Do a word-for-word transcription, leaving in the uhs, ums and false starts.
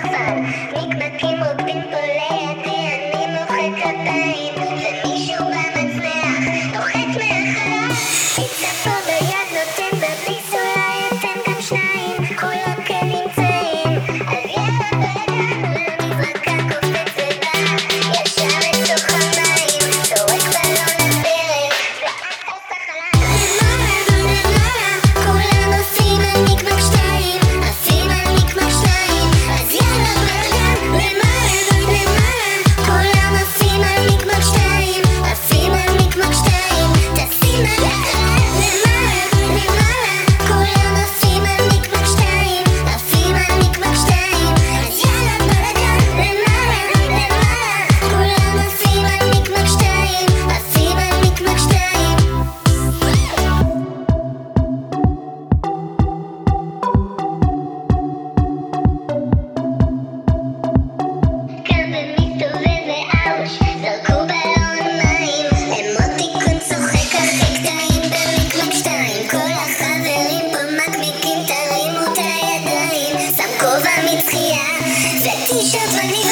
סרפן, מקבקים רוקדים פה לידי, אני מוחא כפיים ומישהו במצנח נוחת מאחריי. פיצה פה ביד נותן בביס, אולי אתם גם שניים, כולם כן נמצאים, אז יאללה בלגן, למזרקה קופץ ובא ישר לתוך המים, זורק בלון לדרך ואת עושה חלק למעלה ולמעלה, כולם עושים על מקבק שתיים, עפים על מקבק שניים, אז יאללה בלגן למעלה ולמעלה, כולם עפים על מקבק שתיים, עפים על מקבק שתיים, טסים על אחד למעלה ולמעלה, כולם עפים על מקבק שתיים, עפים על מקבק שתיים, אז יאללה בלגן למעלה ולמעלה, כולם עפים על מקבק שתיים, עפים על מקבק שתיים. קם ומסתובב ואאוש, זרקו בלון מים, אמוטיקון צוחק אחרי קטעים במקבק שתיים, כל החברים פה מקביקים, תרימו את הידיים, שם כובע מצחייה וטישרט מגניב